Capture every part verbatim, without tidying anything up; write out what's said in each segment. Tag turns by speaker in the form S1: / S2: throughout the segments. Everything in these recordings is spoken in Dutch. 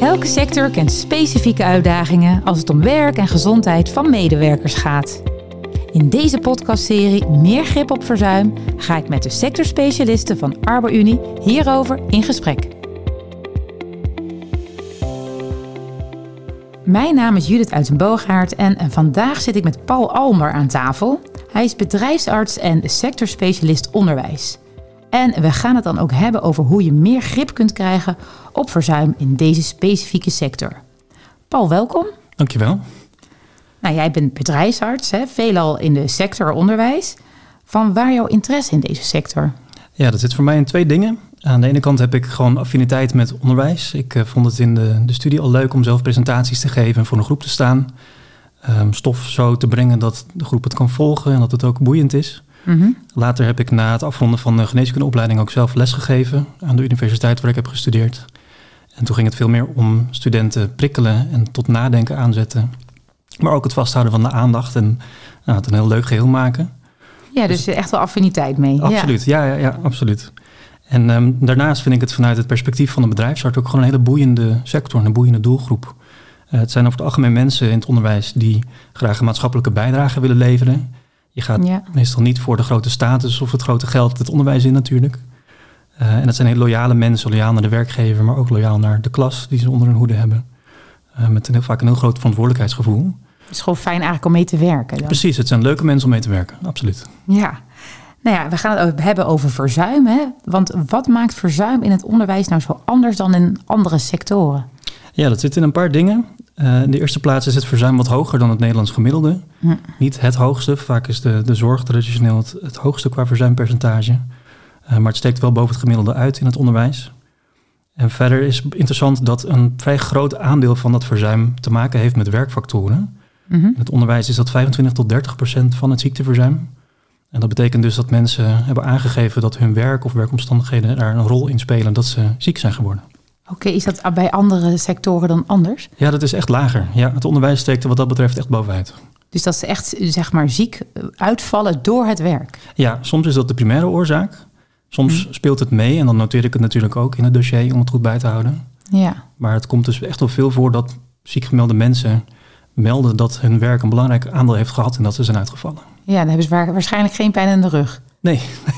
S1: Elke sector kent specifieke uitdagingen als het om werk en gezondheid van medewerkers gaat. In deze podcastserie Meer grip op verzuim ga ik met de sectorspecialisten van ArborUnie hierover in gesprek. Mijn naam is Judith Uitenboogaert en vandaag zit ik met Paul Almer aan tafel. Hij is bedrijfsarts en sectorspecialist onderwijs. En we gaan het dan ook hebben over hoe je meer grip kunt krijgen op verzuim in deze specifieke sector. Paul, welkom.
S2: Dankjewel.
S1: Nou, jij bent bedrijfsarts, hè, veelal in de sector onderwijs. Van waar jouw interesse in deze sector?
S2: Ja, dat zit voor mij in twee dingen. Aan de ene kant heb ik gewoon affiniteit met onderwijs. Ik uh, vond het in de, de studie al leuk om zelf presentaties te geven en voor een groep te staan. Um, stof zo te brengen dat de groep het kan volgen en dat het ook boeiend is. Mm-hmm. Later heb ik na het afronden van de geneeskundeopleiding ook zelf lesgegeven aan de universiteit waar ik heb gestudeerd. En toen ging het veel meer om studenten prikkelen en tot nadenken aanzetten. Maar ook het vasthouden van de aandacht en nou, het een heel leuk geheel maken.
S1: Ja, dus, dus echt wel affiniteit mee.
S2: Absoluut, ja, ja, ja absoluut. En um, daarnaast vind ik het vanuit het perspectief van de bedrijfsarts ook gewoon een hele boeiende sector, een boeiende doelgroep. Uh, het zijn over het algemeen mensen in het onderwijs die graag een maatschappelijke bijdrage willen leveren. Je gaat ja. meestal niet voor de grote status of het grote geld het onderwijs in natuurlijk. Uh, en dat zijn hele loyale mensen, loyaal naar de werkgever, maar ook loyaal naar de klas die ze onder hun hoede hebben. Uh, met een heel, vaak een heel groot verantwoordelijkheidsgevoel.
S1: Het is gewoon fijn eigenlijk om mee te werken. Dan.
S2: Precies, het zijn leuke mensen om mee te werken, absoluut.
S1: Ja, nou ja, we gaan het hebben over verzuim. Hè? Want wat maakt verzuim in het onderwijs nou zo anders dan in andere sectoren?
S2: Ja, dat zit in een paar dingen. Uh, in de eerste plaats is het verzuim wat hoger dan het Nederlands gemiddelde. Hm. Niet het hoogste, vaak is de, de zorg traditioneel het, het hoogste qua verzuimpercentage. Uh, maar het steekt wel boven het gemiddelde uit in het onderwijs. En verder is interessant dat een vrij groot aandeel van dat verzuim te maken heeft met werkfactoren. Mm-hmm. In het onderwijs is dat vijfentwintig tot dertig procent van het ziekteverzuim. En dat betekent dus dat mensen hebben aangegeven dat hun werk of werkomstandigheden daar een rol in spelen dat ze ziek zijn geworden.
S1: Oké, okay, is dat bij andere sectoren dan anders?
S2: Ja, dat is echt lager. Ja, het onderwijs steekt er wat dat betreft echt bovenuit.
S1: Dus dat ze echt zeg maar ziek uitvallen door het werk?
S2: Ja, soms is dat de primaire oorzaak. Soms hmm. speelt het mee en dan noteer ik het natuurlijk ook in het dossier om het goed bij te houden. Ja. Maar het komt dus echt wel veel voor dat ziek gemelde mensen melden dat hun werk een belangrijk aandeel heeft gehad en dat ze zijn uitgevallen.
S1: Ja, dan hebben ze waarschijnlijk geen pijn in de rug.
S2: Nee,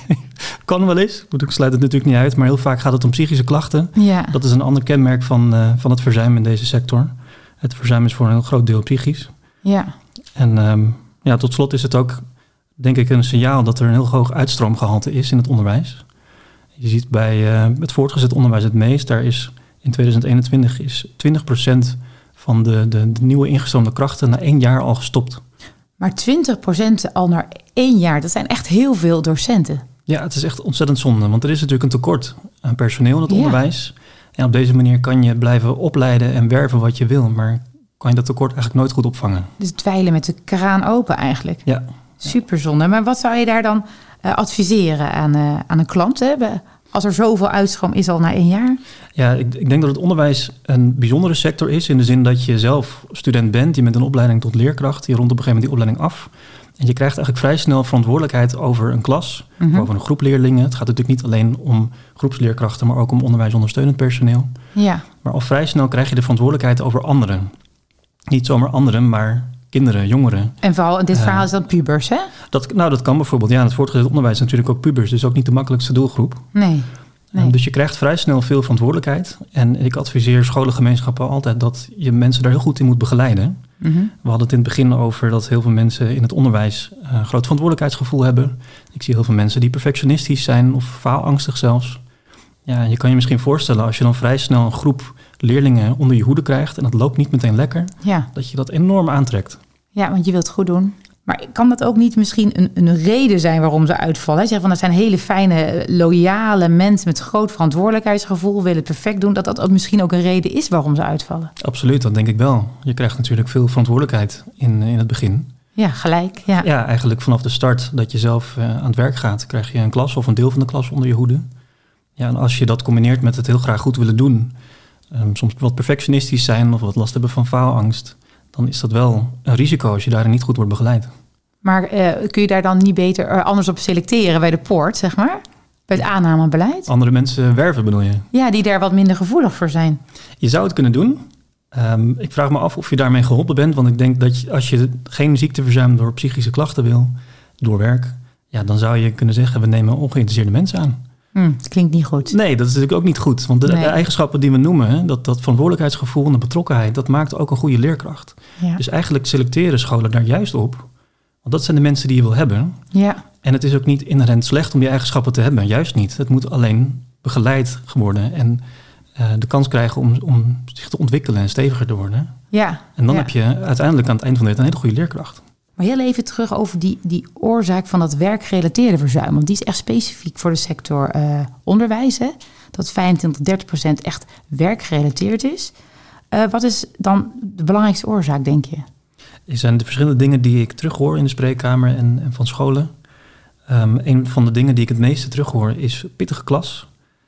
S2: kan wel eens. Ik sluit het natuurlijk niet uit, maar heel vaak gaat het om psychische klachten. Ja. Dat is een ander kenmerk van, uh, van het verzuim in deze sector. Het verzuim is voor een heel groot deel psychisch. Ja. En um, ja, tot slot is het ook, denk ik, een signaal dat er een heel hoog uitstroomgehalte is in het onderwijs. Je ziet bij uh, het voortgezet onderwijs het meest. Daar is in tweeduizend eenentwintig is twintig procent van de, de, de nieuwe ingestroomde krachten na één jaar al gestopt. Maar
S1: twintig procent al na één jaar, dat zijn echt heel veel docenten.
S2: Ja, het is echt ontzettend zonde, want er is natuurlijk een tekort aan personeel in het ja. onderwijs. En op deze manier kan je blijven opleiden en werven wat je wil, maar kan je dat tekort eigenlijk nooit goed opvangen.
S1: Dus dweilen met de kraan open eigenlijk. Ja. Super zonde. Maar wat zou je daar dan uh, adviseren aan, uh, aan een klant? Hè? Als er zoveel uitstroom is al na één jaar?
S2: Ja, ik, ik denk dat het onderwijs een bijzondere sector is. In de zin dat je zelf student bent. Je bent een opleiding tot leerkracht. Je rondt op een gegeven moment die opleiding af. En je krijgt eigenlijk vrij snel verantwoordelijkheid over een klas. Mm-hmm. Of over een groep leerlingen. Het gaat natuurlijk niet alleen om groepsleerkrachten, maar ook om onderwijsondersteunend personeel. Ja. Maar al vrij snel krijg je de verantwoordelijkheid over anderen. Niet zomaar anderen, maar kinderen, jongeren.
S1: En vooral in dit verhaal uh, is dat pubers, hè?
S2: Dat, nou, dat kan bijvoorbeeld. Ja, in het voortgezet onderwijs is natuurlijk ook pubers. Dus ook niet de makkelijkste doelgroep.
S1: Nee. nee.
S2: Um, dus je krijgt vrij snel veel verantwoordelijkheid. En ik adviseer scholengemeenschappen altijd dat je mensen daar heel goed in moet begeleiden. Mm-hmm. We hadden het in het begin over dat heel veel mensen in het onderwijs uh, een groot verantwoordelijkheidsgevoel hebben. Ik zie heel veel mensen die perfectionistisch zijn of faalangstig zelfs. Ja, je kan je misschien voorstellen als je dan vrij snel een groep leerlingen onder je hoede krijgt en dat loopt niet meteen lekker, ja. dat je dat enorm aantrekt.
S1: Ja, want je wilt het goed doen. Maar kan dat ook niet misschien een, een reden zijn waarom ze uitvallen? Zeg van dat zijn hele fijne, loyale mensen met groot verantwoordelijkheidsgevoel, willen het perfect doen, dat dat ook misschien ook een reden is waarom ze uitvallen?
S2: Absoluut, dat denk ik wel. Je krijgt natuurlijk veel verantwoordelijkheid in, in het begin.
S1: Ja, gelijk. Ja.
S2: ja, eigenlijk vanaf de start dat je zelf uh, aan het werk gaat, krijg je een klas of een deel van de klas onder je hoede. Ja, en als je dat combineert met het heel graag goed willen doen, um, soms wat perfectionistisch zijn of wat last hebben van faalangst, dan is dat wel een risico als je daarin niet goed wordt begeleid.
S1: Maar uh, kun je daar dan niet beter uh, anders op selecteren bij de poort, zeg maar? Bij het aannamebeleid?
S2: Andere mensen werven, bedoel je?
S1: Ja, die daar wat minder gevoelig voor zijn.
S2: Je zou het kunnen doen. Um, ik vraag me af of je daarmee geholpen bent. Want ik denk dat je, als je geen ziekteverzuim door psychische klachten wil, door werk, ja, dan zou je kunnen zeggen, we nemen ongeïnteresseerde mensen aan.
S1: Hmm, dat klinkt niet goed.
S2: Nee, dat is natuurlijk ook niet goed. Want de,
S1: nee.
S2: de eigenschappen die we noemen, hè, dat, dat verantwoordelijkheidsgevoel en de betrokkenheid, dat maakt ook een goede leerkracht.
S1: Ja.
S2: Dus eigenlijk selecteren scholen daar juist op. Want dat zijn de mensen die je wil hebben.
S1: Ja.
S2: En het is ook niet inherent slecht om die eigenschappen te hebben. Juist niet. Het moet alleen begeleid worden en uh, de kans krijgen om, om zich te ontwikkelen en steviger te worden.
S1: Ja.
S2: En dan
S1: ja.
S2: heb je uiteindelijk aan het eind van de rit een hele goede leerkracht.
S1: Maar heel even terug over die, die oorzaak van dat werkgerelateerde verzuim. Want die is echt specifiek voor de sector uh, onderwijs. Hè? Dat vijfentwintig tot dertig procent echt werkgerelateerd is. Uh, wat is dan de belangrijkste oorzaak, denk je?
S2: Er zijn de verschillende dingen die ik terughoor in de spreekkamer en, en van scholen. Um, een van de dingen die ik het meeste terughoor is pittige klas.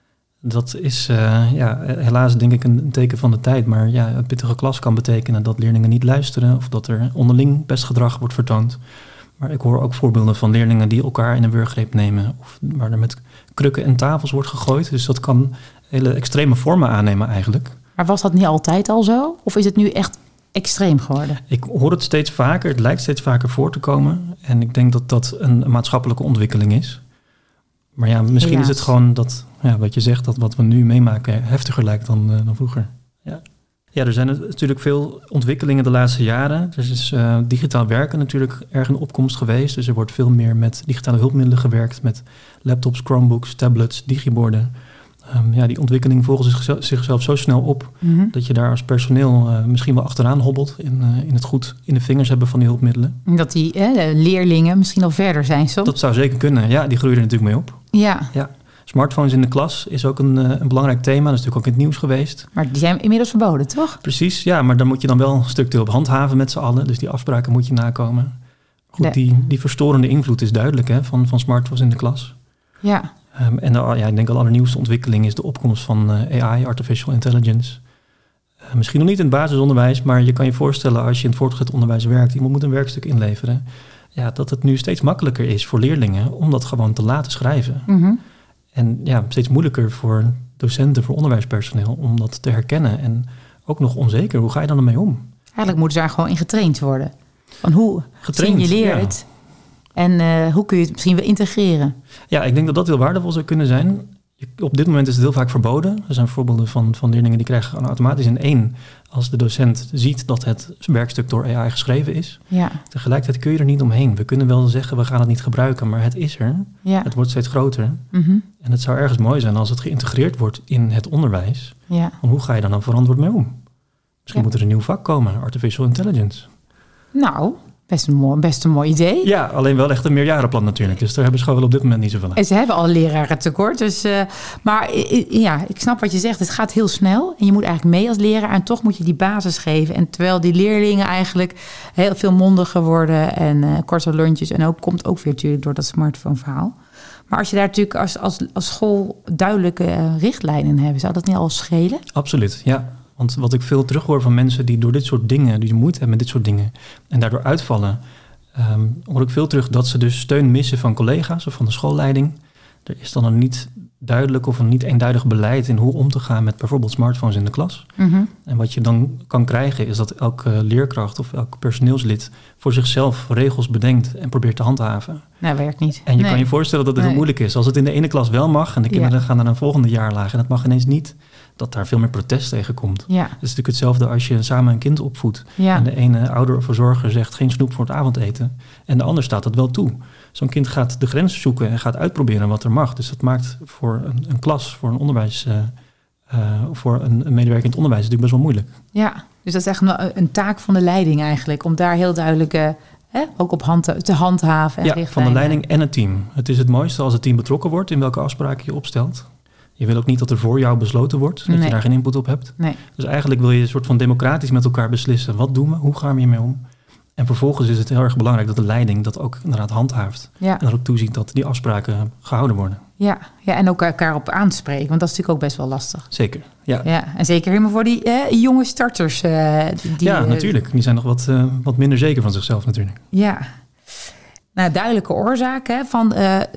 S2: Dat is uh, ja, helaas denk ik een, een teken van de tijd. Maar ja, een pittige klas kan betekenen dat leerlingen niet luisteren of dat er onderling pestgedrag wordt vertoond. Maar ik hoor ook voorbeelden van leerlingen die elkaar in een wurggreep nemen of waar er met krukken en tafels wordt gegooid. Dus dat kan hele extreme vormen aannemen eigenlijk.
S1: Maar was dat niet altijd al zo? Of is het nu echt extreem geworden?
S2: Ik hoor het steeds vaker. Het lijkt steeds vaker voor te komen. En ik denk dat dat een, een maatschappelijke ontwikkeling is. Maar ja, misschien Helaas. is het gewoon dat, ja, wat je zegt, dat wat we nu meemaken heftiger lijkt dan, uh, dan vroeger. Ja. ja, er zijn natuurlijk veel ontwikkelingen de laatste jaren. Er is uh, digitaal werken natuurlijk erg in opkomst geweest. Dus er wordt veel meer met digitale hulpmiddelen gewerkt. Met laptops, Chromebooks, tablets, digiborden. Um, ja, die ontwikkeling volgt zichzelf, zichzelf zo snel op, mm-hmm. dat je daar als personeel uh, misschien wel achteraan hobbelt in, uh, in het goed in de vingers hebben van die hulpmiddelen.
S1: Dat die eh, de leerlingen misschien al verder zijn soms?
S2: Dat zou zeker kunnen. Ja, die groeien er natuurlijk mee op.
S1: Ja.
S2: ja. Smartphones in de klas is ook een, uh, een belangrijk thema. Dat is natuurlijk ook in het nieuws geweest.
S1: Maar die zijn inmiddels verboden, toch?
S2: Precies, ja. Maar dan moet je dan wel structureel op handhaven met z'n allen. Dus die afspraken moet je nakomen. Goed, de... die, die verstorende invloed is duidelijk hè, van, van smartphones in de klas.
S1: Ja.
S2: Um, en de, ja, ik denk de allernieuwste ontwikkeling is de opkomst van uh, A I, Artificial Intelligence. Uh, misschien nog niet in het basisonderwijs, maar je kan je voorstellen als je in het voortgezet onderwijs werkt, iemand moet een werkstuk inleveren, ja, dat het nu steeds makkelijker is voor leerlingen om dat gewoon te laten schrijven.
S1: Mm-hmm.
S2: En ja, steeds moeilijker voor docenten, voor onderwijspersoneel om dat te herkennen. En ook nog onzeker, hoe ga je dan ermee om?
S1: Eigenlijk moeten ze daar gewoon in getraind worden. Van hoe signaleer je het? En uh, hoe kun je het misschien weer integreren?
S2: Ja, ik denk dat dat heel waardevol zou kunnen zijn. Op dit moment is het heel vaak verboden. Er zijn voorbeelden van, van leerlingen die krijgen automatisch een één als de docent ziet dat het werkstuk door A I geschreven is.
S1: Ja.
S2: Tegelijkertijd kun je er niet omheen. We kunnen wel zeggen, we gaan het niet gebruiken, maar het is er.
S1: Ja.
S2: Het wordt steeds groter.
S1: Mm-hmm.
S2: En het zou ergens mooi zijn als het geïntegreerd wordt in het onderwijs.
S1: Ja.
S2: Want hoe ga je daar dan verantwoord mee om? Misschien ja. moet er een nieuw vak komen, Artificial Intelligence.
S1: Nou... Best een, mooi, best een mooi idee.
S2: Ja, alleen wel echt een meerjarenplan natuurlijk. Dus daar hebben scholen op dit moment niet zoveel aan.
S1: En ze hebben al leraren tekort. Dus, uh, maar ja, ik snap wat je zegt. Het gaat heel snel. En je moet eigenlijk mee als leraar. En toch moet je die basis geven. En terwijl die leerlingen eigenlijk heel veel mondiger worden. En uh, korte lunches. En ook komt ook weer natuurlijk door dat smartphone verhaal. Maar als je daar natuurlijk als, als, als school duidelijke uh, richtlijnen hebben. Zou dat niet al schelen?
S2: Absoluut, ja. Want wat ik veel terughoor van mensen die door dit soort dingen, die moeite hebben met dit soort dingen en daardoor uitvallen, um, hoor ik veel terug dat ze dus steun missen van collega's of van de schoolleiding. Er is dan een niet duidelijk of een niet eenduidig beleid in hoe om te gaan met bijvoorbeeld smartphones in de klas.
S1: Mm-hmm.
S2: En wat je dan kan krijgen is dat elke leerkracht of elk personeelslid voor zichzelf regels bedenkt en probeert te handhaven.
S1: Nou, werkt niet.
S2: En je
S1: nee.
S2: kan je voorstellen dat het nee. heel moeilijk is. Als het in de ene klas wel mag en de kinderen ja. gaan naar een volgende jaarlaag en het mag ineens niet, dat daar veel meer protest tegen komt.
S1: Ja.
S2: Het is natuurlijk hetzelfde als je samen een kind opvoedt.
S1: Ja.
S2: En de ene ouder of verzorger zegt geen snoep voor het avondeten. En de ander staat dat wel toe. Zo'n kind gaat de grens zoeken en gaat uitproberen wat er mag. Dus dat maakt voor een, een klas, voor een onderwijs, uh, uh, voor een, een medewerker in het onderwijs natuurlijk best wel moeilijk.
S1: Ja, dus dat is echt een, een taak van de leiding eigenlijk. Om daar heel duidelijk uh, hè, ook op hand te, te handhaven. En
S2: ja, van de leiding en het team. Het is het mooiste als het team betrokken wordt in welke afspraken je opstelt. Je wil ook niet dat er voor jou besloten wordt, dat nee. je daar geen input op hebt.
S1: Nee.
S2: Dus eigenlijk wil je een soort van democratisch met elkaar beslissen. Wat doen we? Hoe gaan we hiermee om? En vervolgens is het heel erg belangrijk dat de leiding dat ook inderdaad handhaaft.
S1: Ja.
S2: En er ook toeziet dat die afspraken gehouden worden.
S1: Ja, ja, en ook elkaar op aanspreken, want dat is natuurlijk ook best wel lastig.
S2: Zeker, ja.
S1: ja en zeker helemaal voor die eh, jonge starters. Uh, die,
S2: ja, natuurlijk. Die zijn nog wat, uh, wat minder zeker van zichzelf natuurlijk.
S1: Ja. Nou, duidelijke oorzaak hè, van uh, dat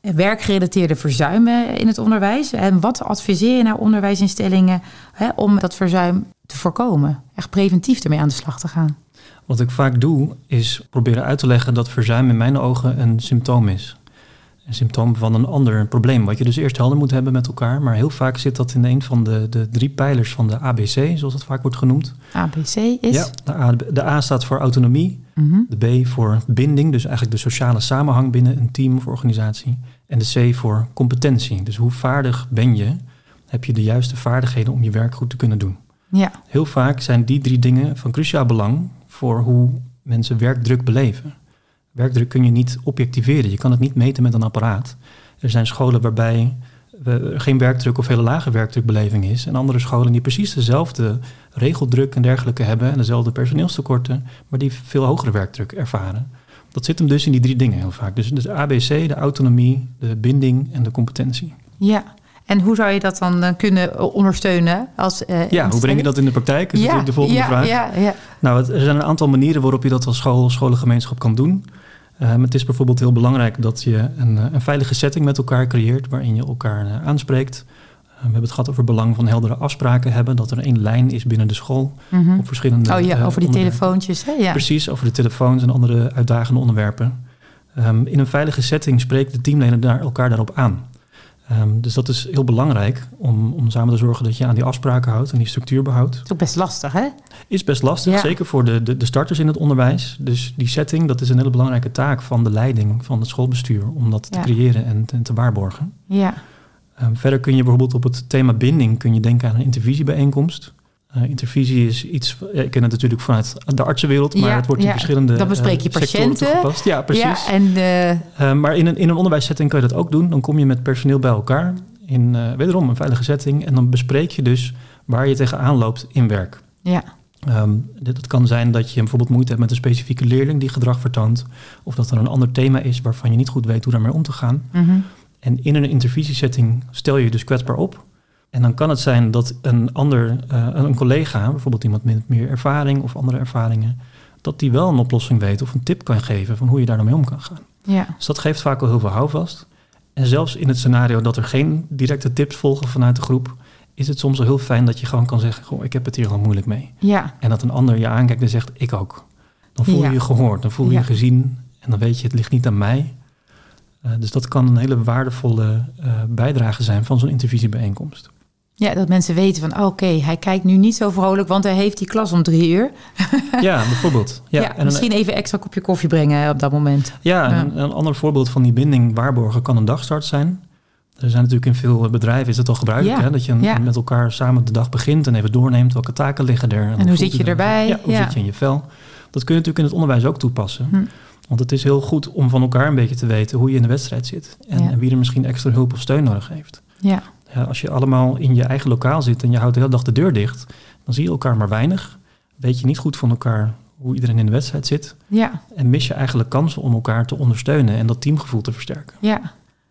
S1: werkgerelateerde verzuimen in het onderwijs. En wat adviseer je nou onderwijsinstellingen hè, om dat verzuim te voorkomen? Echt preventief ermee aan de slag te gaan.
S2: Wat ik vaak doe, is proberen uit te leggen dat verzuim in mijn ogen een symptoom is. Een symptoom van een ander probleem, wat je dus eerst helder moet hebben met elkaar. Maar heel vaak zit dat in een van de, de drie pijlers van de A B C, zoals dat vaak wordt genoemd.
S1: A B C is?
S2: Ja, de A, de A staat voor autonomie, mm-hmm. de B voor binding, dus eigenlijk de sociale samenhang binnen een team of organisatie. En de C voor competentie, dus hoe vaardig ben je, heb je de juiste vaardigheden om je werk goed te kunnen doen. Ja. Heel vaak zijn die drie dingen van cruciaal belang voor hoe mensen werkdruk beleven. Werkdruk kun je niet objectiveren. Je kan het niet meten met een apparaat. Er zijn scholen waarbij er geen werkdruk of hele lage werkdrukbeleving is. En andere scholen die precies dezelfde regeldruk en dergelijke hebben en dezelfde personeelstekorten, maar die veel hogere werkdruk ervaren. Dat zit hem dus in die drie dingen heel vaak. Dus de A B C, de autonomie, de binding en de competentie.
S1: Ja. En hoe zou je dat dan kunnen ondersteunen? Als, uh,
S2: ja, hoe breng je dat in de praktijk? Is
S1: ja,
S2: natuurlijk de volgende
S1: ja,
S2: vraag.
S1: Ja, ja.
S2: Nou, er zijn een aantal manieren waarop je dat als school, scholengemeenschap kan doen. Uh, het is bijvoorbeeld heel belangrijk dat je een, een veilige setting met elkaar creëert, waarin je elkaar uh, aanspreekt. Uh, we hebben het gehad over het belang van heldere afspraken hebben, dat er één lijn is binnen de school mm-hmm. op verschillende
S1: Oh ja,
S2: uh,
S1: over die telefoontjes. Hè? Ja.
S2: Precies, over de telefoons en andere uitdagende onderwerpen. Um, in een veilige setting spreekt de teamleden daar, elkaar daarop aan. Um, dus dat is heel belangrijk om, om samen te zorgen dat je aan die afspraken houdt en die structuur behoudt.
S1: Dat is ook best lastig, hè?
S2: Is best lastig, ja. Zeker voor de, de, de starters in het onderwijs. Dus die setting, dat is een hele belangrijke taak van de leiding van het schoolbestuur om dat ja. te creëren en, en te waarborgen. Ja. Um, verder kun je bijvoorbeeld op het thema binding kun je denken aan een intervisiebijeenkomst. Uh, intervisie is iets, ja, ik ken het natuurlijk vanuit de artsenwereld, maar ja, het wordt in ja. verschillende
S1: dan bespreek je
S2: uh,
S1: patiënten.
S2: Toegepast. Ja, precies.
S1: Ja, en, uh...
S2: uh, maar in een, in een onderwijssetting kan je dat ook doen. Dan kom je met personeel bij elkaar in uh, wederom een veilige setting en dan bespreek je dus waar je tegenaan loopt in werk. Ja. Um, dit, het kan zijn dat je bijvoorbeeld moeite hebt met een specifieke leerling die gedrag vertoont, of dat er een ander thema is waarvan je niet goed weet hoe daarmee om te gaan. Mm-hmm. En in een intervisiesetting stel je je dus kwetsbaar op. En dan kan het zijn dat een ander, uh, een collega, bijvoorbeeld iemand met meer ervaring of andere ervaringen, dat die wel een oplossing weet of een tip kan geven van hoe je daar dan mee om kan gaan. Ja. Dus dat geeft vaak wel heel veel houvast. En zelfs in het scenario dat er geen directe tips volgen vanuit de groep, is het soms wel heel fijn dat je gewoon kan zeggen, goh, ik heb het hier gewoon moeilijk mee. Ja. En dat een ander je aankijkt en zegt, ik ook. Dan voel je ja. je gehoord, dan voel je ja. je gezien en dan weet je, het ligt niet aan mij. Uh, dus dat kan een hele waardevolle uh, bijdrage zijn van zo'n intervisiebijeenkomst.
S1: Ja, dat mensen weten van, oké, okay, hij kijkt nu niet zo vrolijk, want hij heeft die klas om drie uur.
S2: Ja, bijvoorbeeld. Ja,
S1: ja,
S2: en
S1: misschien een, even extra kopje koffie brengen op dat moment.
S2: Ja, ja. Een, een ander voorbeeld van die binding waarborgen kan een dagstart zijn. Er zijn natuurlijk in veel bedrijven is het al gebruikelijk, ja. hè, dat je ja. met elkaar samen de dag begint en even doorneemt welke taken liggen er. En,
S1: en hoe zit je erbij?
S2: Ja, hoe ja. zit je in je vel? Dat kun je natuurlijk in het onderwijs ook toepassen. Hm. Want het is heel goed om van elkaar een beetje te weten hoe je in de wedstrijd zit. En, ja. en wie er misschien extra hulp of steun nodig heeft. Ja. Ja, als je allemaal in je eigen lokaal zit en je houdt de hele dag de deur dicht, dan zie je elkaar maar weinig. Weet je niet goed van elkaar hoe iedereen in de wedstrijd zit. Ja. En mis je eigenlijk kansen om elkaar te ondersteunen en dat teamgevoel te versterken.
S1: Ja.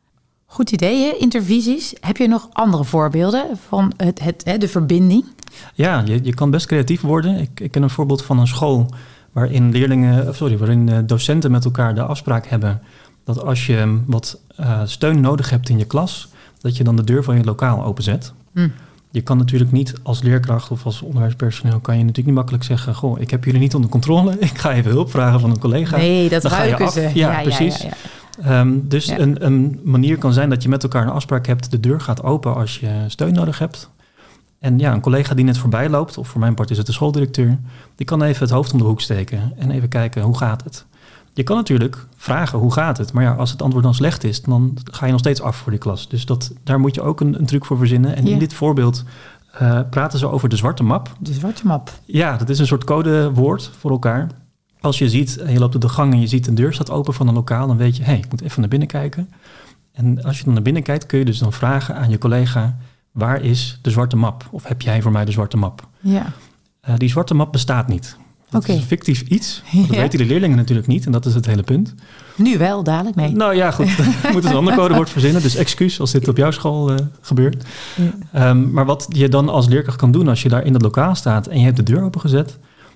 S1: Goed idee, hè? Intervisies. Heb je nog andere voorbeelden van het, het, hè, de verbinding?
S2: Ja, je, je kan best creatief worden. Ik, ik ken een voorbeeld van een school waarin leerlingen, sorry, waarin docenten met elkaar de afspraak hebben dat als je wat uh, steun nodig hebt in je klas, dat je dan de deur van je lokaal openzet. Mm. Je kan natuurlijk niet als leerkracht of als onderwijspersoneel kan je natuurlijk niet makkelijk zeggen, goh, ik heb jullie niet onder controle, ik ga even hulp vragen van een collega.
S1: Nee, dat dan ruiken ze.
S2: Ja, ja, precies. Ja, ja, ja. Um, dus ja. een, een manier kan zijn dat je met elkaar een afspraak hebt, de deur gaat open als je steun nodig hebt. En ja, een collega die net voorbij loopt, of voor mijn part is het de schooldirecteur, die kan even het hoofd om de hoek steken en even kijken, hoe gaat het? Je kan natuurlijk vragen, hoe gaat het? Maar ja, als het antwoord dan slecht is, dan ga je nog steeds af voor die klas. Dus dat, daar moet je ook een, een truc voor verzinnen. En ja. in dit voorbeeld uh, praten ze over de zwarte map.
S1: De zwarte map.
S2: Ja, dat is een soort codewoord voor elkaar. Als je ziet, en je loopt op de gang en je ziet een deur staat open van een lokaal, dan weet je, hé, hey, ik moet even naar binnen kijken. En als je dan naar binnen kijkt, kun je dus dan vragen aan je collega, waar is de zwarte map? Of heb jij voor mij de zwarte map? Ja. Uh, die zwarte map bestaat niet. Dat okay. is een fictief iets. Dat ja. weten de leerlingen natuurlijk niet. En dat is het hele punt.
S1: Nu wel, dadelijk mee.
S2: Nou ja, goed. We moeten een ander codewoord verzinnen. Dus excuus als dit op jouw school uh, gebeurt. Ja. Um, maar wat je dan als leerkracht kan doen als je daar in het lokaal staat en je hebt de deur opengezet,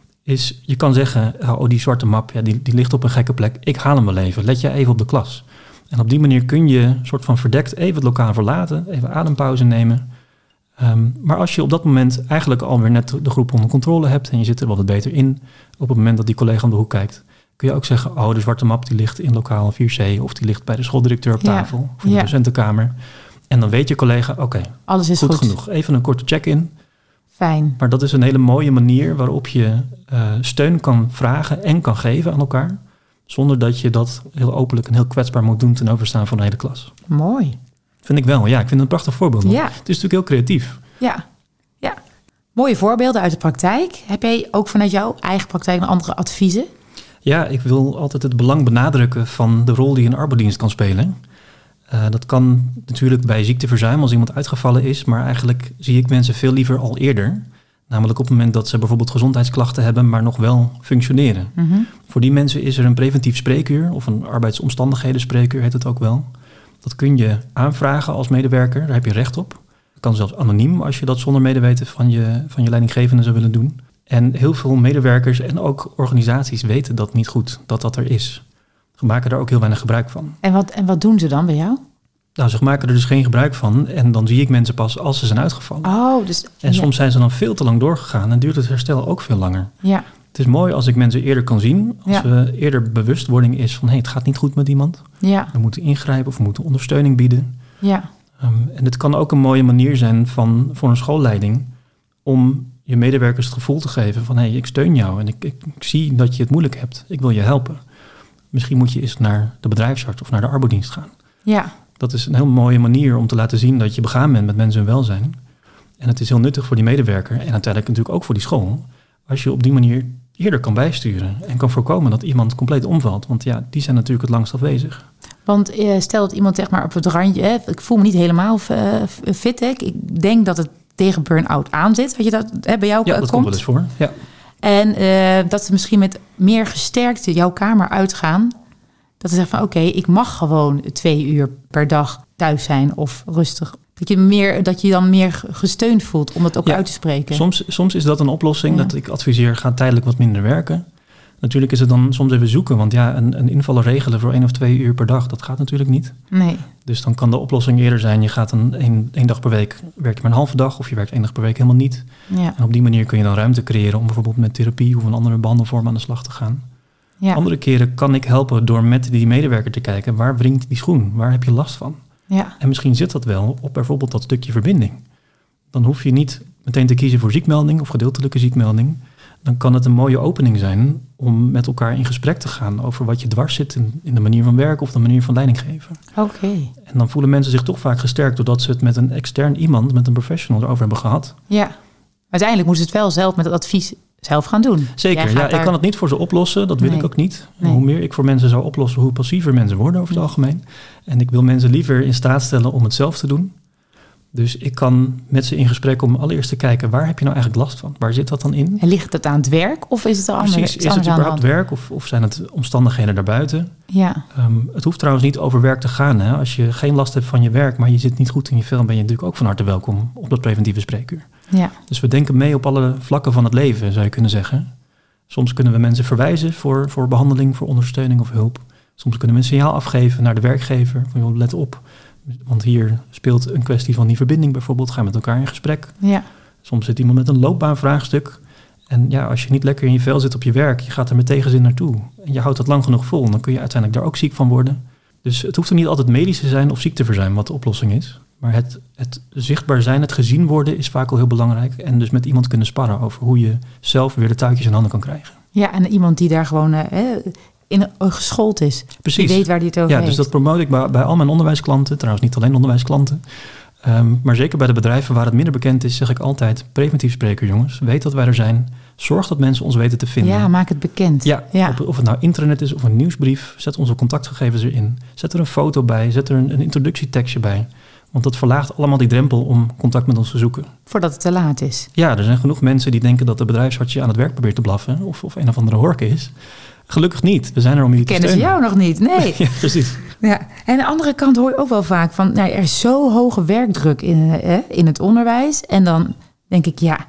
S2: is je kan zeggen, oh die zwarte map, ja, die, die ligt op een gekke plek. Ik haal hem wel even. Let jij even op de klas. En op die manier kun je een soort van verdekt even het lokaal verlaten, even adempauze nemen. Um, maar als je op dat moment eigenlijk alweer net de groep onder controle hebt en je zit er wel wat beter in, op het moment dat die collega om de hoek kijkt, kun je ook zeggen, oh, de zwarte map die ligt in lokaal vier C of die ligt bij de schooldirecteur op tafel ja. of in de ja. docentenkamer. En dan weet je collega, oké, okay, alles is goed, goed genoeg. Even een korte check-in.
S1: Fijn.
S2: Maar dat is een hele mooie manier waarop je uh, steun kan vragen en kan geven aan elkaar, zonder dat je dat heel openlijk en heel kwetsbaar moet doen ten overstaan van de hele klas.
S1: Mooi.
S2: Vind ik wel. Ja, ik vind het een prachtig voorbeeld.
S1: Ja.
S2: Het is natuurlijk heel creatief.
S1: Ja. ja. Mooie voorbeelden uit de praktijk. Heb jij ook vanuit jouw eigen praktijk nog andere adviezen?
S2: Ja, ik wil altijd het belang benadrukken van de rol die een arbeidsdienst kan spelen. Uh, dat kan natuurlijk bij ziekteverzuim als iemand uitgevallen is, maar eigenlijk zie ik mensen veel liever al eerder. Namelijk op het moment dat ze bijvoorbeeld gezondheidsklachten hebben, maar nog wel functioneren. Mm-hmm. Voor die mensen is er een preventief spreekuur of een arbeidsomstandigheden spreekuur heet het ook wel. Dat kun je aanvragen als medewerker, daar heb je recht op. Dat kan zelfs anoniem als je dat zonder medeweten van je, van je leidinggevende zou willen doen. En heel veel medewerkers en ook organisaties weten dat niet goed, dat dat er is. Ze maken daar ook heel weinig gebruik van.
S1: En wat, en wat doen ze dan bij jou?
S2: Nou, ze maken er dus geen gebruik van. En dan zie ik mensen pas als ze zijn uitgevallen.
S1: Oh, dus,
S2: en
S1: ja.
S2: soms zijn ze dan veel te lang doorgegaan en duurt het herstel ook veel langer.
S1: Ja.
S2: Het is mooi als ik mensen eerder kan zien. Als ja. we eerder bewustwording is van, hé, hey, het gaat niet goed met iemand.
S1: Ja.
S2: We moeten ingrijpen of we moeten ondersteuning bieden.
S1: Ja.
S2: Um, en het kan ook een mooie manier zijn van, voor een schoolleiding om je medewerkers het gevoel te geven van, hé, hey, ik steun jou en ik, ik, ik zie dat je het moeilijk hebt. Ik wil je helpen. Misschien moet je eens naar de bedrijfsarts of naar de arbodienst gaan.
S1: Ja.
S2: Dat is een heel mooie manier om te laten zien dat je begaan bent met mensen hun welzijn. En het is heel nuttig voor die medewerker en uiteindelijk natuurlijk ook voor die school, als je op die manier eerder kan bijsturen en kan voorkomen dat iemand compleet omvalt. Want ja, die zijn natuurlijk het langst afwezig.
S1: Want uh, stel dat iemand zeg maar op het randje, hè, ik voel me niet helemaal uh, fit. Hè. Ik denk dat het tegen burn-out aan zit. Weet je dat hè, bij jou
S2: ja, dat
S1: komt?
S2: komt wel eens voor. Ja.
S1: En uh, dat ze misschien met meer gesterkte jouw kamer uitgaan. Dat ze zeggen van oké, okay, ik mag gewoon twee uur per dag thuis zijn of rustig. Dat je, meer, dat je dan meer gesteund voelt om het ook ja, uit te spreken.
S2: Soms, soms is dat een oplossing. Ja. Dat ik adviseer, ga tijdelijk wat minder werken. Natuurlijk is het dan soms even zoeken. Want ja, een, een invallen regelen voor één of twee uur per dag, dat gaat natuurlijk niet.
S1: Nee.
S2: Dus dan kan de oplossing eerder zijn, je gaat een, een, één dag per week, werk je maar een halve dag. Of je werkt één dag per week helemaal niet.
S1: Ja.
S2: En op die manier kun je dan ruimte creëren om bijvoorbeeld met therapie of een andere behandelvorm aan de slag te gaan. Ja. Andere keren kan ik helpen door met die medewerker te kijken, waar wringt die schoen? Waar heb je last van?
S1: Ja.
S2: En misschien zit dat wel op bijvoorbeeld dat stukje verbinding. Dan hoef je niet meteen te kiezen voor ziekmelding of gedeeltelijke ziekmelding. Dan kan het een mooie opening zijn om met elkaar in gesprek te gaan over wat je dwars zit in, in de manier van werken of de manier van leiding geven.
S1: Oké. Okay.
S2: En dan voelen mensen zich toch vaak gesterkt doordat ze het met een extern iemand, met een professional erover hebben gehad.
S1: Ja, uiteindelijk moeten ze het wel zelf met het advies zelf gaan doen.
S2: Zeker, ja, daar... ik kan het niet voor ze oplossen, dat wil nee. ik ook niet. Nee. Hoe meer ik voor mensen zou oplossen, hoe passiever mensen worden over het algemeen. En ik wil mensen liever in staat stellen om het zelf te doen. Dus ik kan met ze in gesprek om allereerst te kijken, waar heb je nou eigenlijk last van? Waar zit dat dan in?
S1: En ligt het aan het werk of is het er anders?
S2: Precies, is het überhaupt werk of, of zijn het omstandigheden daarbuiten?
S1: Ja.
S2: Um, het hoeft trouwens niet over werk te gaan. Hè? Als je geen last hebt van je werk, maar je zit niet goed in je vel, ben je natuurlijk ook van harte welkom op dat preventieve spreekuur.
S1: Ja.
S2: Dus we denken mee op alle vlakken van het leven, zou je kunnen zeggen. Soms kunnen we mensen verwijzen voor, voor behandeling, voor ondersteuning of hulp. Soms kunnen we een signaal afgeven naar de werkgever. Van, joh, let op, want hier speelt een kwestie van die verbinding bijvoorbeeld. Ga met elkaar in gesprek.
S1: Ja.
S2: Soms zit iemand met een loopbaanvraagstuk. En ja, als je niet lekker in je vel zit op je werk, je gaat er met tegenzin naartoe. En je houdt dat lang genoeg vol, dan kun je uiteindelijk daar ook ziek van worden. Dus het hoeft er niet altijd medisch te zijn of ziekteverzuim wat de oplossing is. Maar het, het zichtbaar zijn, het gezien worden is vaak al heel belangrijk. En dus met iemand kunnen sparren over hoe je zelf weer de touwtjes in handen kan krijgen. Ja,
S1: en iemand die daar gewoon uh, in uh, geschoold is.
S2: Precies.
S1: Die weet waar die het over
S2: ja,
S1: heeft.
S2: Dus dat promote ik bij, bij al mijn onderwijsklanten. Trouwens niet alleen onderwijsklanten. Um, maar zeker bij de bedrijven waar het minder bekend is, zeg ik altijd, preventief spreker jongens. Weet dat wij er zijn. Zorg dat mensen ons weten te vinden.
S1: Ja, maak het bekend.
S2: Ja, ja. Of, of het nou intranet is of een nieuwsbrief. Zet onze contactgegevens erin. Zet er een foto bij. Zet er een, een introductietekstje bij. Want dat verlaagt allemaal die drempel om contact met ons te zoeken.
S1: Voordat het te laat is.
S2: Ja, er zijn genoeg mensen die denken dat de bedrijfsarts je aan het werk probeert te blaffen. Of, of een of andere hork is. Gelukkig niet. We zijn er om jullie te steunen.
S1: Kennen ze jou nog niet? Nee.
S2: Ja, precies.
S1: Ja. En aan de andere kant hoor je ook wel vaak van, nou, er is zo hoge werkdruk in, eh, in het onderwijs. En dan denk ik, ja,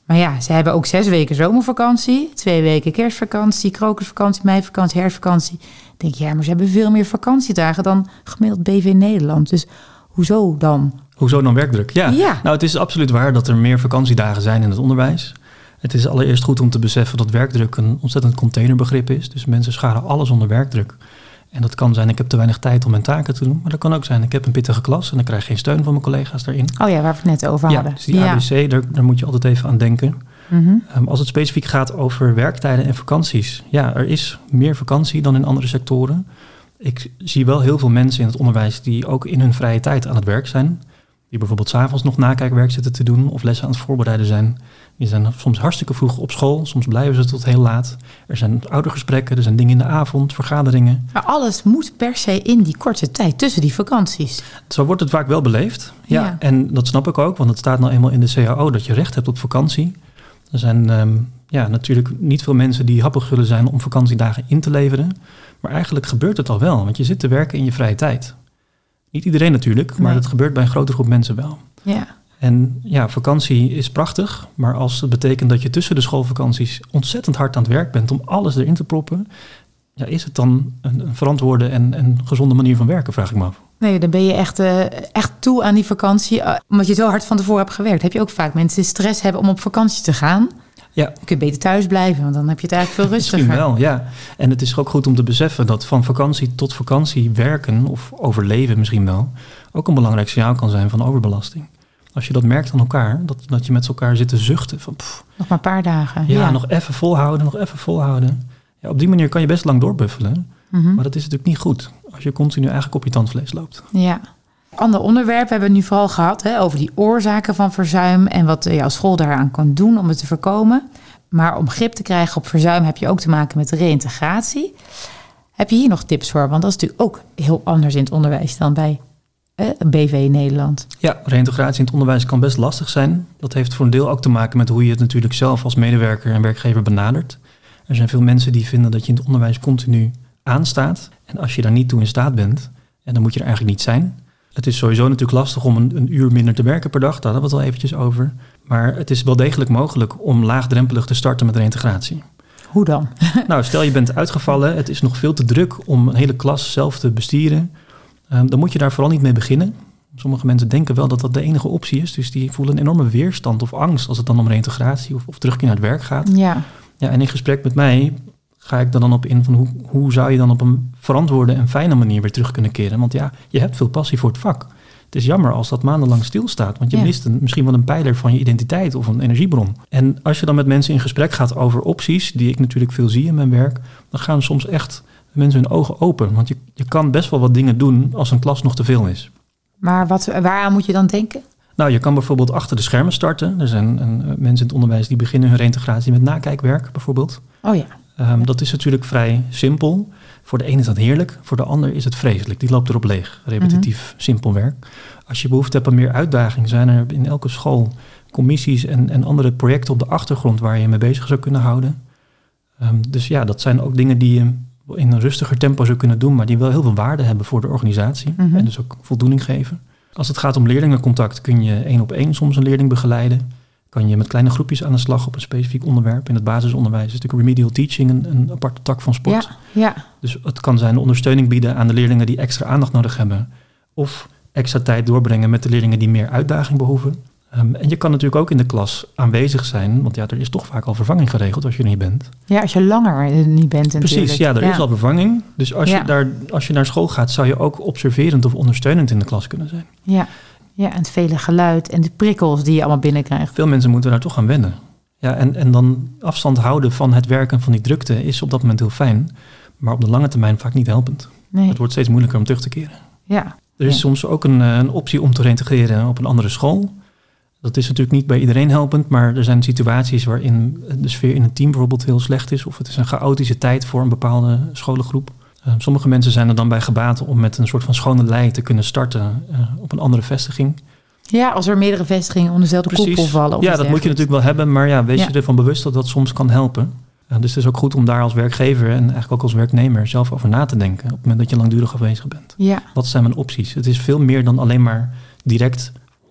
S1: Maar ja, ze hebben ook zes weken zomervakantie, twee weken kerstvakantie, krokusvakantie, meivakantie, herfstvakantie. Dan denk je, ja, maar ze hebben veel meer vakantiedagen dan gemiddeld B V Nederland. Dus hoezo dan?
S2: Hoezo dan werkdruk? Ja.
S1: ja.
S2: Nou, het is absoluut waar dat er meer vakantiedagen zijn in het onderwijs. Het is allereerst goed om te beseffen dat werkdruk een ontzettend containerbegrip is. Dus mensen scharen alles onder werkdruk. En dat kan zijn, ik heb te weinig tijd om mijn taken te doen. Maar dat kan ook zijn, ik heb een pittige klas en dan krijg ik geen steun van mijn collega's daarin.
S1: Oh ja, waar we het net over hadden.
S2: Ja, dus die A B C, daar, daar moet je altijd even aan denken.
S1: Mm-hmm.
S2: Um, als het specifiek gaat over werktijden en vakanties. Ja, er is meer vakantie dan in andere sectoren. Ik zie wel heel veel mensen in het onderwijs die ook in hun vrije tijd aan het werk zijn. Die bijvoorbeeld 's avonds nog nakijkwerk zitten te doen of lessen aan het voorbereiden zijn. Die zijn soms hartstikke vroeg op school, soms blijven ze tot heel laat. Er zijn oudergesprekken, er zijn dingen in de avond, vergaderingen.
S1: Maar alles moet per se in die korte tijd tussen die vakanties.
S2: Zo wordt het vaak wel beleefd. Ja, ja. En dat snap ik ook, want het staat nou eenmaal in de C A O dat je recht hebt op vakantie. Er zijn um, ja, natuurlijk niet veel mensen die happig zullen zijn om vakantiedagen in te leveren. Maar eigenlijk gebeurt het al wel, want je zit te werken in je vrije tijd. Niet iedereen natuurlijk, maar
S1: nee.
S2: dat gebeurt bij een grote groep mensen wel.
S1: Ja.
S2: En ja, vakantie is prachtig, maar als het betekent dat je tussen de schoolvakanties ontzettend hard aan het werk bent om alles erin te proppen, ja, is het dan een, een verantwoorde en, en gezonde manier van werken, vraag ik me af.
S1: Nee, dan ben je echt, uh, echt toe aan die vakantie, uh, omdat je zo hard van tevoren hebt gewerkt. Heb je ook vaak mensen die stress hebben om op vakantie te gaan?
S2: Ja.
S1: Dan kun je beter thuis blijven, want dan heb je het eigenlijk veel rustiger.
S2: Misschien wel, ja. En het is ook goed om te beseffen dat van vakantie tot vakantie werken, of overleven misschien wel, ook een belangrijk signaal kan zijn van overbelasting. Als je dat merkt aan elkaar, dat, dat je met elkaar zit te zuchten van pff,
S1: nog maar een paar dagen.
S2: Ja,
S1: ja.
S2: nog even volhouden, nog even volhouden. Ja, op die manier kan je best lang doorbuffelen,
S1: mm-hmm.
S2: maar dat is natuurlijk niet goed als je continu eigenlijk op je tandvlees loopt.
S1: Ja. Ander onderwerp hebben we nu vooral gehad, hè, over die oorzaken van verzuim en wat jouw school daaraan kan doen om het te voorkomen. Maar om grip te krijgen op verzuim heb je ook te maken met reïntegratie. Heb je hier nog tips voor? Want dat is natuurlijk ook heel anders in het onderwijs dan bij eh, B V Nederland.
S2: Ja, reïntegratie in het onderwijs kan best lastig zijn. Dat heeft voor een deel ook te maken met hoe je het natuurlijk zelf als medewerker en werkgever benadert. Er zijn veel mensen die vinden dat je in het onderwijs continu aanstaat. En als je daar niet toe in staat bent, dan moet je er eigenlijk niet zijn. Het is sowieso natuurlijk lastig om een, een uur minder te werken per dag. Daar hadden we het al eventjes over. Maar het is wel degelijk mogelijk om laagdrempelig te starten met reïntegratie.
S1: Hoe dan?
S2: Nou, stel je bent uitgevallen. Het is nog veel te druk om een hele klas zelf te bestieren. Um, dan moet je daar vooral niet mee beginnen. Sommige mensen denken wel dat dat de enige optie is. Dus die voelen een enorme weerstand of angst als het dan om reïntegratie of, of terugkeer naar het werk gaat.
S1: Ja.
S2: Ja, en in gesprek met mij ga ik er dan op in van hoe, hoe zou je dan op een verantwoorde en fijne manier weer terug kunnen keren. Want ja, je hebt veel passie voor het vak. Het is jammer als dat maandenlang stilstaat, want je ja. mist een, misschien wel een pijler van je identiteit of een energiebron. En als je dan met mensen in gesprek gaat over opties, die ik natuurlijk veel zie in mijn werk, dan gaan soms echt mensen hun ogen open. Want je, je kan best wel wat dingen doen als een klas nog te veel is.
S1: Maar wat, waaraan moet je dan denken?
S2: Nou, je kan bijvoorbeeld achter de schermen starten. Er zijn een, mensen in het onderwijs die beginnen hun reïntegratie met nakijkwerk bijvoorbeeld.
S1: Oh ja.
S2: Um, dat is natuurlijk vrij simpel. Voor de ene is dat heerlijk, voor de ander is het vreselijk. Die loopt erop leeg, repetitief, mm-hmm. simpel werk. Als je behoefte hebt aan meer uitdaging, zijn er in elke school commissies en, en andere projecten op de achtergrond waar je mee bezig zou kunnen houden. Um, dus ja, dat zijn ook dingen die je in een rustiger tempo zou kunnen doen, maar die wel heel veel waarde hebben voor de organisatie mm-hmm. en dus ook voldoening geven. Als het gaat om leerlingencontact kun je één op één soms een leerling begeleiden. Kan je met kleine groepjes aan de slag op een specifiek onderwerp. In het basisonderwijs is natuurlijk remedial teaching een, een aparte tak van sport.
S1: Ja, ja.
S2: Dus het kan zijn ondersteuning bieden aan de leerlingen die extra aandacht nodig hebben. Of extra tijd doorbrengen met de leerlingen die meer uitdaging behoeven. Um, en je kan natuurlijk ook in de klas aanwezig zijn. Want ja, er is toch vaak al vervanging geregeld als je er niet bent.
S1: Ja, als je langer niet bent natuurlijk.
S2: Precies, ja, er ja. is al vervanging. Dus als,
S1: ja.
S2: je daar, als je naar school gaat, zou je ook observerend of ondersteunend in de klas kunnen zijn.
S1: Ja. Ja, en het vele geluid en de prikkels die je allemaal binnenkrijgt.
S2: Veel mensen moeten daar toch aan wennen. Ja, en, en dan afstand houden van het werken van die drukte is op dat moment heel fijn. Maar op de lange termijn vaak niet helpend.
S1: Nee.
S2: Het wordt steeds moeilijker om terug te keren.
S1: Ja.
S2: Er is
S1: ja.
S2: soms ook een, een optie om te reintegreren op een andere school. Dat is natuurlijk niet bij iedereen helpend. Maar er zijn situaties waarin de sfeer in een team bijvoorbeeld heel slecht is. Of het is een chaotische tijd voor een bepaalde scholengroep. Uh, sommige mensen zijn er dan bij gebaat om met een soort van schone lei te kunnen starten uh, op een andere vestiging.
S1: Ja, als er meerdere vestigingen onder dezelfde
S2: Precies.
S1: koepel vallen. Of
S2: ja, dat moet je natuurlijk wel hebben, maar ja, wees ja. je ervan bewust dat dat soms kan helpen. Uh, dus het is ook goed om daar als werkgever en eigenlijk ook als werknemer zelf over na te denken op het moment dat je langdurig afwezig bent.
S1: Ja.
S2: Wat zijn mijn opties? Het is veel meer dan alleen maar direct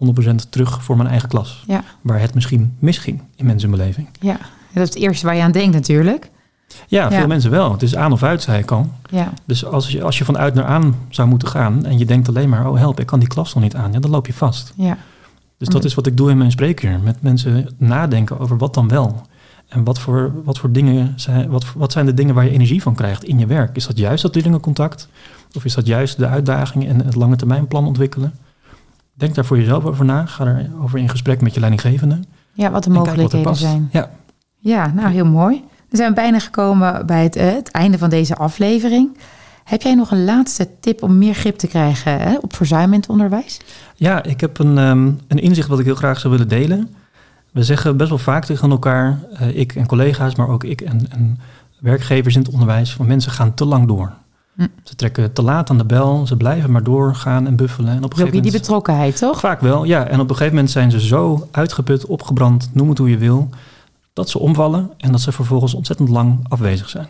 S2: honderd procent terug voor mijn eigen klas.
S1: Ja. Waar
S2: het misschien misging in mensenbeleving.
S1: Ja, dat is het eerste waar je aan denkt natuurlijk.
S2: Ja, veel ja. mensen wel. Het is aan of uit, zei ik al.
S1: Ja.
S2: Dus als je, als je van uit naar aan zou moeten gaan en je denkt alleen maar, oh help, ik kan die klas nog niet aan. Ja, dan loop je vast.
S1: Ja.
S2: Dus dat is wat ik doe in mijn spreekuur. Met mensen nadenken over wat dan wel. En wat voor, wat voor dingen zijn, wat, wat zijn de dingen waar je energie van krijgt in je werk? Is dat juist dat leerlingencontact? Of is dat juist de uitdaging en het lange termijn plan ontwikkelen? Denk daar voor jezelf over na. Ga erover in gesprek met je leidinggevende.
S1: Ja, wat de mogelijkheden wat zijn.
S2: Ja.
S1: ja, nou heel mooi. We zijn bijna gekomen bij het, uh, het einde van deze aflevering. Heb jij nog een laatste tip om meer grip te krijgen hè, op verzuim in het onderwijs?
S2: Ja, ik heb een, um, een inzicht wat ik heel graag zou willen delen. We zeggen best wel vaak tegen elkaar, uh, ik en collega's, maar ook ik en, en werkgevers in het onderwijs, van mensen gaan te lang door. Hm. Ze trekken te laat aan de bel, ze blijven maar doorgaan en buffelen. En op een gegeven
S1: moment, die betrokkenheid, toch?
S2: Vaak wel, ja. En op een gegeven moment zijn ze zo uitgeput, opgebrand, noem het hoe je wil, dat ze omvallen en dat ze vervolgens ontzettend lang afwezig zijn.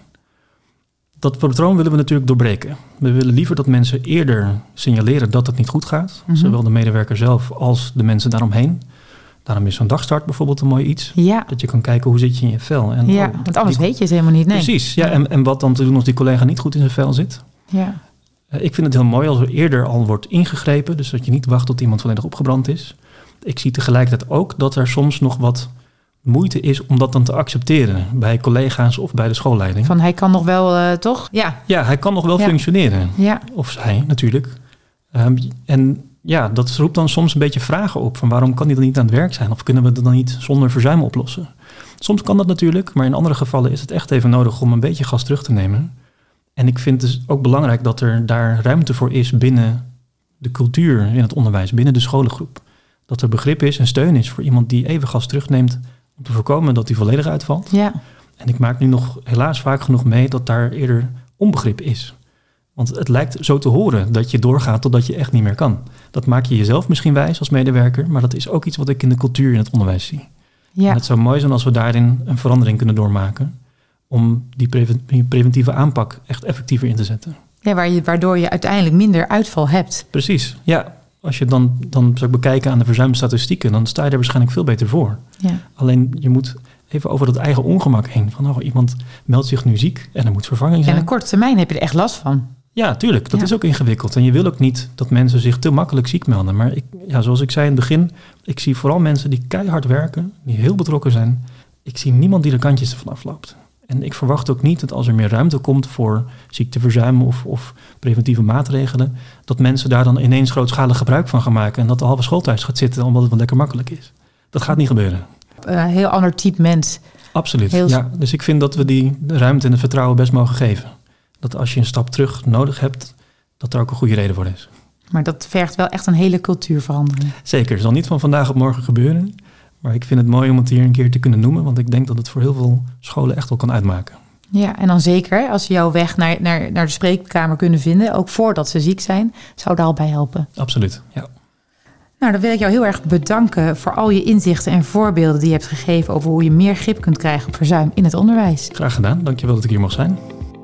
S2: Dat patroon willen we natuurlijk doorbreken. We willen liever dat mensen eerder signaleren dat het niet goed gaat. Mm-hmm. Zowel de medewerker zelf als de mensen daaromheen. Daarom is zo'n dagstart bijvoorbeeld een mooi iets.
S1: Ja.
S2: Dat je kan kijken hoe zit je in je vel. En
S1: ja, want anders die, weet je het helemaal niet. Nee.
S2: Precies, ja. En, en wat dan te doen als die collega niet goed in zijn vel zit.
S1: Ja.
S2: Uh, ik vind het heel mooi als er eerder al wordt ingegrepen. Dus dat je niet wacht tot iemand volledig opgebrand is. Ik zie tegelijkertijd ook dat er soms nog wat moeite is om dat dan te accepteren bij collega's of bij de schoolleiding.
S1: Van hij kan nog wel, uh, toch? Ja.
S2: Ja, hij kan nog wel ja. functioneren.
S1: Ja.
S2: Of zij natuurlijk. Um, en ja, dat roept dan soms een beetje vragen op van waarom kan hij dan niet aan het werk zijn? Of kunnen we dat dan niet zonder verzuim oplossen? Soms kan dat natuurlijk, maar in andere gevallen is het echt even nodig om een beetje gas terug te nemen. En ik vind het dus ook belangrijk dat er daar ruimte voor is binnen de cultuur in het onderwijs, binnen de scholengroep. Dat er begrip is en steun is voor iemand die even gas terugneemt om te voorkomen dat hij volledig uitvalt.
S1: Ja.
S2: En ik maak nu nog helaas vaak genoeg mee dat daar eerder onbegrip is. Want het lijkt zo te horen dat je doorgaat totdat je echt niet meer kan. Dat maak je jezelf misschien wijs als medewerker, maar dat is ook iets wat ik in de cultuur in het onderwijs zie.
S1: Ja.
S2: En het zou mooi zijn als we daarin een verandering kunnen doormaken om die preventieve aanpak echt effectiever in te zetten.
S1: Ja, waar je, waardoor je uiteindelijk minder uitval hebt.
S2: Precies, ja. Als je dan, dan zou bekijken aan de verzuimstatistieken, dan sta je er waarschijnlijk veel beter voor.
S1: Ja.
S2: Alleen je moet even over dat eigen ongemak heen. Van oh, iemand meldt zich nu ziek en er moet vervanging zijn.
S1: En op korte termijn heb je er echt last van.
S2: Ja, tuurlijk. Dat ja. is ook ingewikkeld. En je wil ook niet dat mensen zich te makkelijk ziek melden. Maar ik, ja, zoals ik zei in het begin, ik zie vooral mensen die keihard werken, die heel betrokken zijn. Ik zie niemand die er kantjes ervan afloopt. En ik verwacht ook niet dat als er meer ruimte komt voor ziekteverzuim of, of preventieve maatregelen, dat mensen daar dan ineens grootschalig gebruik van gaan maken en dat de halve school thuis gaat zitten omdat het wel lekker makkelijk is. Dat gaat niet gebeuren.
S1: Een uh, heel ander type mens.
S2: Absoluut,
S1: heel...
S2: ja. Dus ik vind dat we die ruimte en het vertrouwen best mogen geven. Dat als je een stap terug nodig hebt, dat er ook een goede reden voor is.
S1: Maar dat vergt wel echt een hele cultuurverandering.
S2: Zeker, het zal niet van vandaag op morgen gebeuren. Maar ik vind het mooi om het hier een keer te kunnen noemen, want ik denk dat het voor heel veel scholen echt wel kan uitmaken.
S1: Ja, en dan zeker als ze jouw weg naar, naar, naar de spreekkamer kunnen vinden, ook voordat ze ziek zijn, zou daar al bij helpen.
S2: Absoluut, ja.
S1: Nou, dan wil ik jou heel erg bedanken voor al je inzichten en voorbeelden die je hebt gegeven over hoe je meer grip kunt krijgen op verzuim in het onderwijs.
S2: Graag gedaan, dankjewel dat ik hier mag zijn.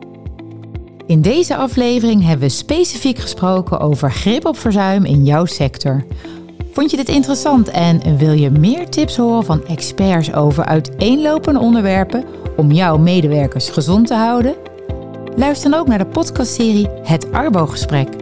S1: In deze aflevering hebben we specifiek gesproken over grip op verzuim in jouw sector. Vond je dit interessant en wil je meer tips horen van experts over uiteenlopende onderwerpen om jouw medewerkers gezond te houden? Luister dan ook naar de podcastserie Het Arbo-gesprek.